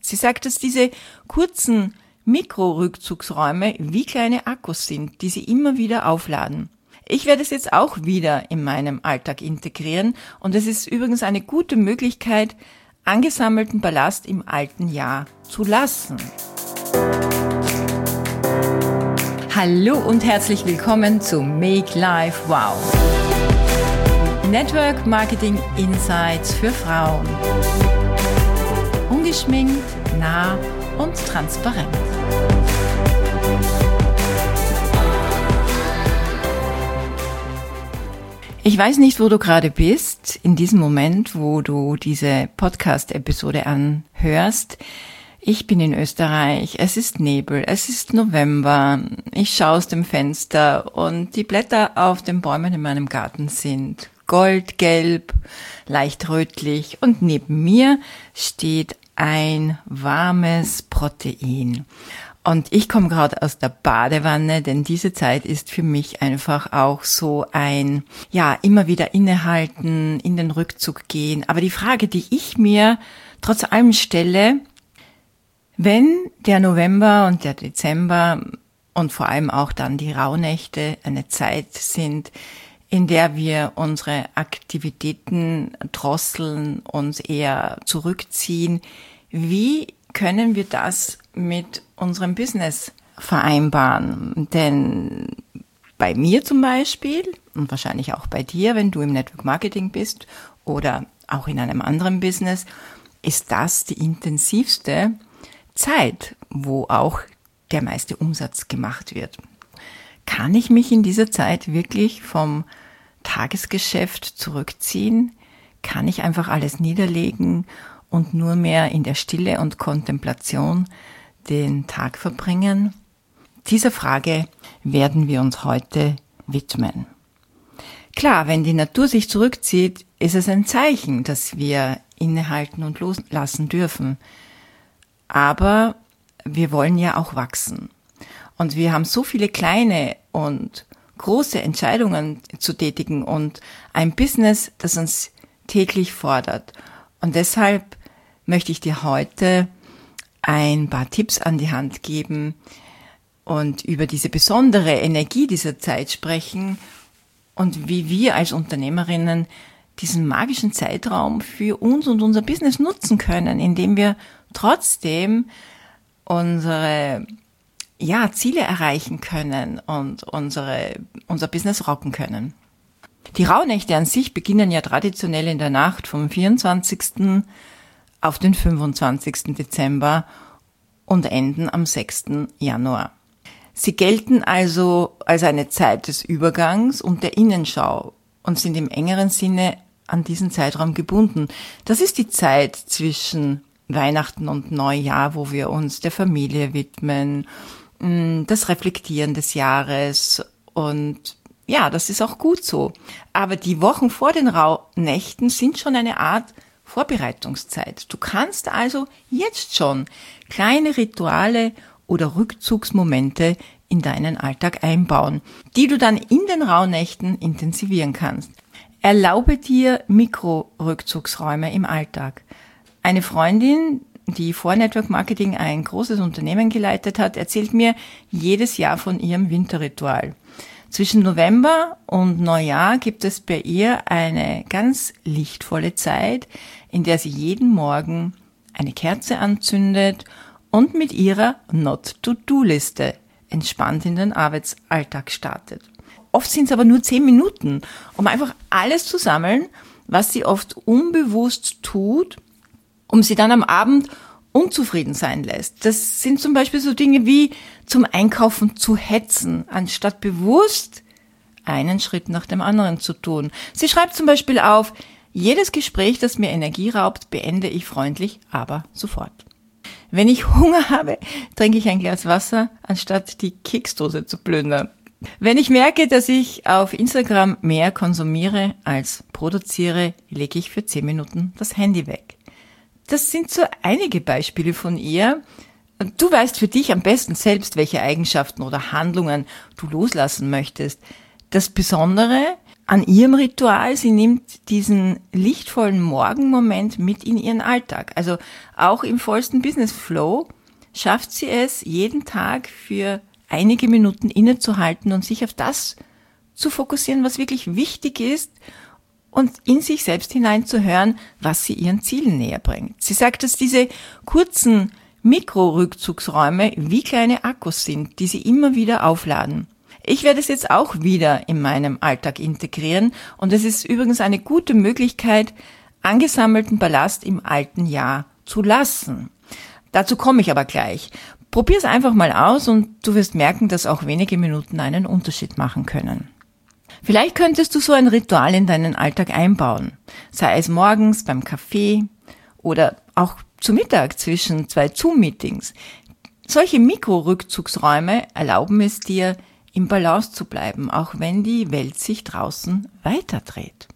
Sie sagt, dass diese kurzen Mikrorückzugsräume wie kleine Akkus sind, die sie immer wieder aufladen. Ich werde es jetzt auch wieder in meinem Alltag integrieren und es ist übrigens eine gute Möglichkeit, angesammelten Ballast im alten Jahr zu lassen. Hallo und herzlich willkommen zu Make Life Wow. Network Marketing Insights für Frauen. Ungeschminkt, nah und transparent. Ich weiß nicht, wo du gerade bist, in diesem Moment, wo du diese Podcast-Episode anhörst. Ich bin in Österreich, es ist Nebel, es ist November, ich schaue aus dem Fenster und die Blätter auf den Bäumen in meinem Garten sind goldgelb, leicht rötlich und neben mir steht ein warmes Protein. Und ich komme gerade aus der Badewanne, denn diese Zeit ist für mich einfach auch so ein, immer wieder innehalten, in den Rückzug gehen. Aber die Frage, die ich mir trotz allem stelle, wenn der November und der Dezember und vor allem auch dann die Rauhnächte eine Zeit sind, in der wir unsere Aktivitäten drosseln, uns eher zurückziehen, wie können wir das mit unserem Business vereinbaren? Denn bei mir zum Beispiel und wahrscheinlich auch bei dir, wenn du im Network Marketing bist oder auch in einem anderen Business, ist das die intensivste Zeit, wo auch der meiste Umsatz gemacht wird. Kann ich mich in dieser Zeit wirklich vom Tagesgeschäft zurückziehen? Kann ich einfach alles niederlegen und nur mehr in der Stille und Kontemplation den Tag verbringen? Dieser Frage werden wir uns heute widmen. Klar, wenn die Natur sich zurückzieht, ist es ein Zeichen, dass wir innehalten und loslassen dürfen. Aber wir wollen ja auch wachsen. Und wir haben so viele kleine und große Entscheidungen zu tätigen und ein Business, das uns täglich fordert. Und deshalb möchte ich dir heute ein paar Tipps an die Hand geben und über diese besondere Energie dieser Zeit sprechen und wie wir als Unternehmerinnen diesen magischen Zeitraum für uns und unser Business nutzen können, indem wir trotzdem unsere Ziele erreichen können und unser Business rocken können. Die Rauhnächte an sich beginnen ja traditionell in der Nacht vom 24. auf den 25. Dezember und enden am 6. Januar. Sie gelten also als eine Zeit des Übergangs und der Innenschau und sind im engeren Sinne an diesen Zeitraum gebunden. Das ist die Zeit zwischen Weihnachten und Neujahr, wo wir uns der Familie widmen, das Reflektieren des Jahres und das ist auch gut so. Aber die Wochen vor den Rauhnächten sind schon eine Art Vorbereitungszeit. Du kannst also jetzt schon kleine Rituale oder Rückzugsmomente in deinen Alltag einbauen, die du dann in den Rauhnächten intensivieren kannst. Erlaube dir Mikro-Rückzugsräume im Alltag. Eine Freundin, die vor Network Marketing ein großes Unternehmen geleitet hat, erzählt mir jedes Jahr von ihrem Winterritual. Zwischen November und Neujahr gibt es bei ihr eine ganz lichtvolle Zeit, in der sie jeden Morgen eine Kerze anzündet und mit ihrer Not-to-Do-Liste entspannt in den Arbeitsalltag startet. Oft sind es aber nur 10 Minuten, um einfach alles zu sammeln, was sie oft unbewusst tut, um sie dann am Abend unzufrieden sein lässt. Das sind zum Beispiel so Dinge wie zum Einkaufen zu hetzen, anstatt bewusst einen Schritt nach dem anderen zu tun. Sie schreibt zum Beispiel auf: Jedes Gespräch, das mir Energie raubt, beende ich freundlich, aber sofort. Wenn ich Hunger habe, trinke ich ein Glas Wasser, anstatt die Keksdose zu plündern. Wenn ich merke, dass ich auf Instagram mehr konsumiere als produziere, lege ich für 10 Minuten das Handy weg. Das sind so einige Beispiele von ihr. Du weißt für dich am besten selbst, welche Eigenschaften oder Handlungen du loslassen möchtest. Das Besondere an ihrem Ritual. Sie nimmt diesen lichtvollen Morgenmoment mit in ihren Alltag. Also auch im vollsten Business Flow schafft sie es, jeden Tag für einige Minuten innezuhalten und sich auf das zu fokussieren, was wirklich wichtig ist und in sich selbst hineinzuhören, was sie ihren Zielen näher bringt. Sie sagt, dass diese kurzen Mikrorückzugsräume wie kleine Akkus sind, die sie immer wieder aufladen. Ich werde es jetzt auch wieder in meinem Alltag integrieren und es ist übrigens eine gute Möglichkeit, angesammelten Ballast im alten Jahr zu lassen. Dazu komme ich aber gleich. Probier es einfach mal aus und du wirst merken, dass auch wenige Minuten einen Unterschied machen können. Vielleicht könntest du so ein Ritual in deinen Alltag einbauen, sei es morgens beim Kaffee oder auch zu Mittag zwischen 2 Zoom-Meetings. Solche Mikrorückzugsräume erlauben es dir, im Balance zu bleiben, auch wenn die Welt sich draußen weiterdreht.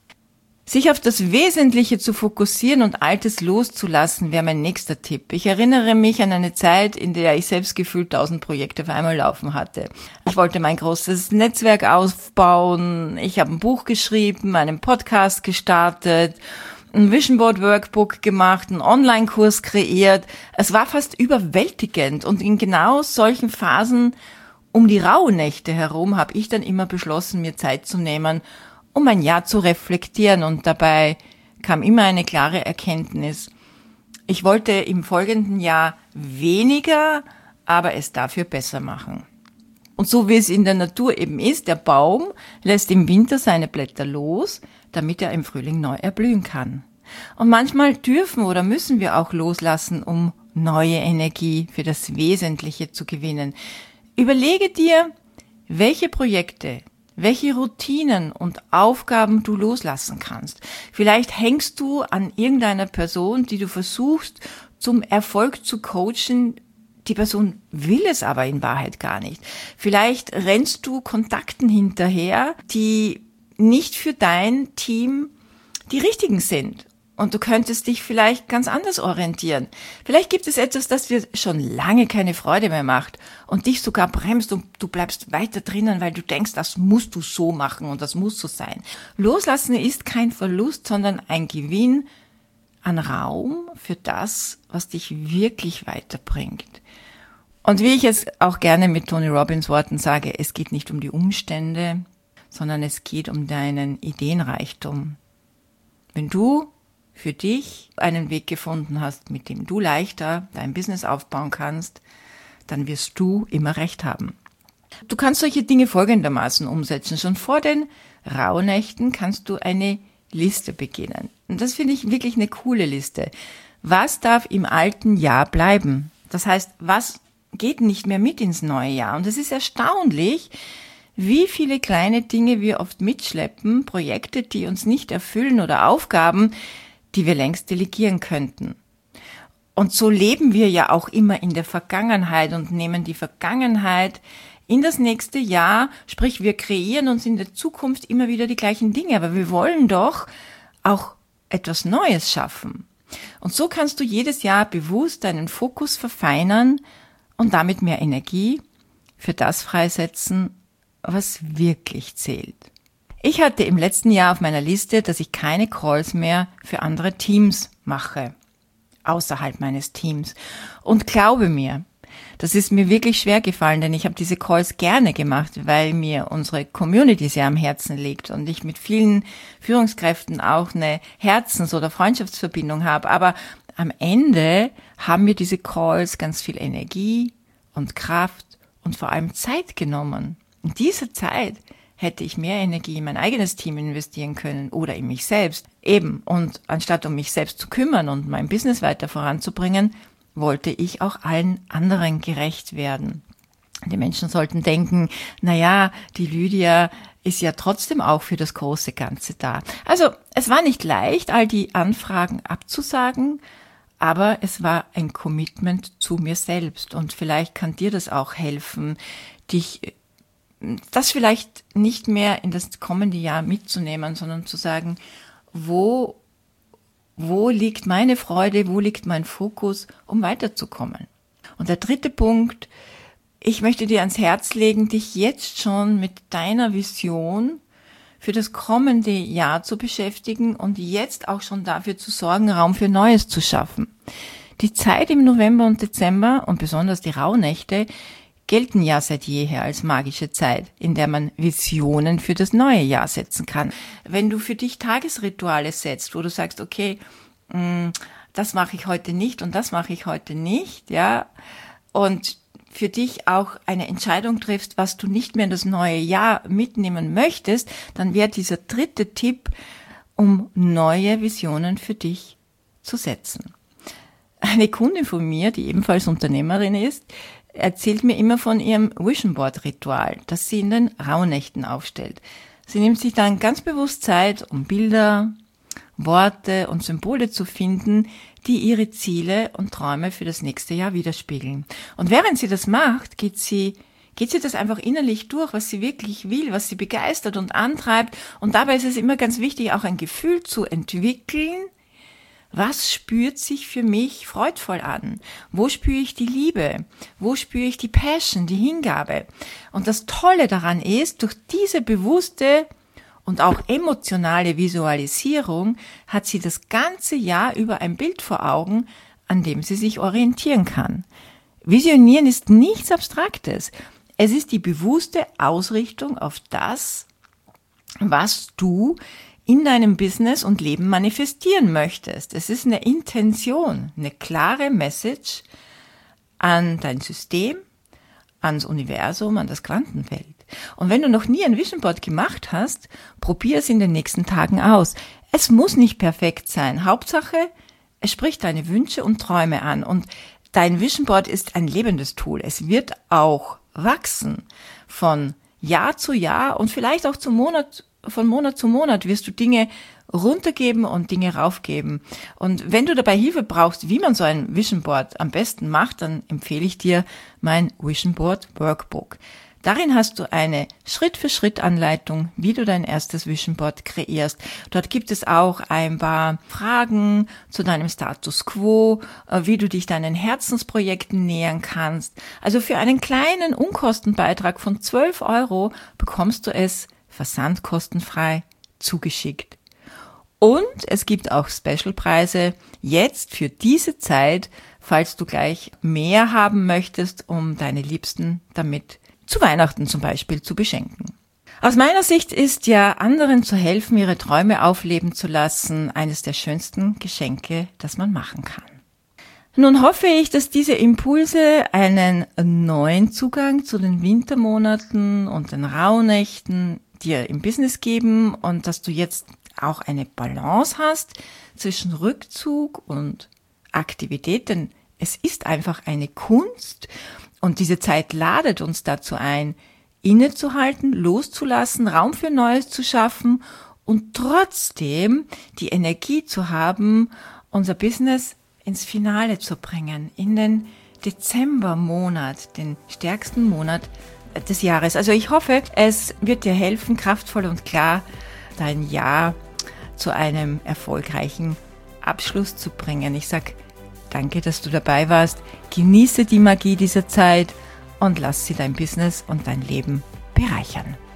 Sich auf das Wesentliche zu fokussieren und Altes loszulassen, wäre mein nächster Tipp. Ich erinnere mich an eine Zeit, in der ich selbst gefühlt 1000 Projekte auf einmal laufen hatte. Ich wollte mein großes Netzwerk aufbauen, ich habe ein Buch geschrieben, einen Podcast gestartet, ein Vision Board Workbook gemacht, einen Online-Kurs kreiert. Es war fast überwältigend und in genau solchen Phasen um die Rauhnächte herum habe ich dann immer beschlossen, mir Zeit zu nehmen, um ein Jahr zu reflektieren und dabei kam immer eine klare Erkenntnis. Ich wollte im folgenden Jahr weniger, aber es dafür besser machen. Und so wie es in der Natur eben ist, der Baum lässt im Winter seine Blätter los, damit er im Frühling neu erblühen kann. Und manchmal dürfen oder müssen wir auch loslassen, um neue Energie für das Wesentliche zu gewinnen. Überlege dir, welche Projekte, welche Routinen und Aufgaben du loslassen kannst. Vielleicht hängst du an irgendeiner Person, die du versuchst, zum Erfolg zu coachen. Die Person will es aber in Wahrheit gar nicht. Vielleicht rennst du Kontakten hinterher, die nicht für dein Team die richtigen sind. Und du könntest dich vielleicht ganz anders orientieren. Vielleicht gibt es etwas, das dir schon lange keine Freude mehr macht und dich sogar bremst und du bleibst weiter drinnen, weil du denkst, das musst du so machen und das muss so sein. Loslassen ist kein Verlust, sondern ein Gewinn an Raum für das, was dich wirklich weiterbringt. Und wie ich es auch gerne mit Tony Robbins Worten sage, es geht nicht um die Umstände, sondern es geht um deinen Ideenreichtum. Wenn du für dich einen Weg gefunden hast, mit dem du leichter dein Business aufbauen kannst, dann wirst du immer recht haben. Du kannst solche Dinge folgendermaßen umsetzen. Schon vor den Rauhnächten kannst du eine Liste beginnen. Und das finde ich wirklich eine coole Liste. Was darf im alten Jahr bleiben? Das heißt, was geht nicht mehr mit ins neue Jahr? Und es ist erstaunlich, wie viele kleine Dinge wir oft mitschleppen, Projekte, die uns nicht erfüllen oder Aufgaben, die wir längst delegieren könnten. Und so leben wir ja auch immer in der Vergangenheit und nehmen die Vergangenheit in das nächste Jahr, sprich wir kreieren uns in der Zukunft immer wieder die gleichen Dinge, aber wir wollen doch auch etwas Neues schaffen. Und so kannst du jedes Jahr bewusst deinen Fokus verfeinern und damit mehr Energie für das freisetzen, was wirklich zählt. Ich hatte im letzten Jahr auf meiner Liste, dass ich keine Calls mehr für andere Teams mache, außerhalb meines Teams. Und glaube mir, das ist mir wirklich schwer gefallen, denn ich habe diese Calls gerne gemacht, weil mir unsere Community sehr am Herzen liegt und ich mit vielen Führungskräften auch eine Herzens- oder Freundschaftsverbindung habe. Aber am Ende haben mir diese Calls ganz viel Energie und Kraft und vor allem Zeit genommen. In dieser Zeit hätte ich mehr Energie in mein eigenes Team investieren können oder in mich selbst. Eben, und anstatt um mich selbst zu kümmern und mein Business weiter voranzubringen, wollte ich auch allen anderen gerecht werden. Die Menschen sollten denken, naja, die Lydia ist ja trotzdem auch für das große Ganze da. Also es war nicht leicht, all die Anfragen abzusagen, aber es war ein Commitment zu mir selbst. Und vielleicht kann dir das auch helfen, dich das vielleicht nicht mehr in das kommende Jahr mitzunehmen, sondern zu sagen, wo liegt meine Freude, wo liegt mein Fokus, um weiterzukommen. Und der dritte Punkt, ich möchte dir ans Herz legen, dich jetzt schon mit deiner Vision für das kommende Jahr zu beschäftigen und jetzt auch schon dafür zu sorgen, Raum für Neues zu schaffen. Die Zeit im November und Dezember und besonders die Rauhnächte gelten ja seit jeher als magische Zeit, in der man Visionen für das neue Jahr setzen kann. Wenn du für dich Tagesrituale setzt, wo du sagst, okay, das mache ich heute nicht und das mache ich heute nicht, ja, und für dich auch eine Entscheidung triffst, was du nicht mehr in das neue Jahr mitnehmen möchtest, dann wäre dieser dritte Tipp, um neue Visionen für dich zu setzen. Eine Kundin von mir, die ebenfalls Unternehmerin ist, erzählt mir immer von ihrem Vision Board Ritual, das sie in den Rauhnächten aufstellt. Sie nimmt sich dann ganz bewusst Zeit, um Bilder, Worte und Symbole zu finden, die ihre Ziele und Träume für das nächste Jahr widerspiegeln. Und während sie das macht, geht sie das einfach innerlich durch, was sie wirklich will, was sie begeistert und antreibt. Und dabei ist es immer ganz wichtig, auch ein Gefühl zu entwickeln. Was spürt sich für mich freudvoll an? Wo spüre ich die Liebe? Wo spüre ich die Passion, die Hingabe? Und das Tolle daran ist, durch diese bewusste und auch emotionale Visualisierung hat sie das ganze Jahr über ein Bild vor Augen, an dem sie sich orientieren kann. Visionieren ist nichts Abstraktes. Es ist die bewusste Ausrichtung auf das, was du in deinem Business und Leben manifestieren möchtest. Es ist eine Intention, eine klare Message an dein System, ans Universum, an das Quantenfeld. Und wenn du noch nie ein Vision Board gemacht hast, probier es in den nächsten Tagen aus. Es muss nicht perfekt sein. Hauptsache, es spricht deine Wünsche und Träume an. Und dein Vision Board ist ein lebendes Tool. Es wird auch wachsen von Jahr zu Jahr und vielleicht auch von Monat zu Monat wirst du Dinge runtergeben und Dinge raufgeben. Und wenn du dabei Hilfe brauchst, wie man so ein Vision Board am besten macht, dann empfehle ich dir mein Vision Board Workbook. Darin hast du eine Schritt-für-Schritt-Anleitung, wie du dein erstes Vision Board kreierst. Dort gibt es auch ein paar Fragen zu deinem Status Quo, wie du dich deinen Herzensprojekten nähern kannst. Also für einen kleinen Unkostenbeitrag von 12 € bekommst du es versandkostenfrei zugeschickt. Und es gibt auch Specialpreise jetzt für diese Zeit, falls du gleich mehr haben möchtest, um deine Liebsten damit zu Weihnachten zum Beispiel zu beschenken. Aus meiner Sicht ist ja anderen zu helfen, ihre Träume aufleben zu lassen, eines der schönsten Geschenke, das man machen kann. Nun hoffe ich, dass diese Impulse einen neuen Zugang zu den Wintermonaten und den Rauhnächten dir im Business geben und dass du jetzt auch eine Balance hast zwischen Rückzug und Aktivität, denn es ist einfach eine Kunst und diese Zeit ladet uns dazu ein, innezuhalten, loszulassen, Raum für Neues zu schaffen und trotzdem die Energie zu haben, unser Business ins Finale zu bringen, in den Dezembermonat, den stärksten Monat des Jahres. Also ich hoffe, es wird dir helfen, kraftvoll und klar dein Jahr zu einem erfolgreichen Abschluss zu bringen. Ich sag danke, dass du dabei warst. Genieße die Magie dieser Zeit und lass sie dein Business und dein Leben bereichern.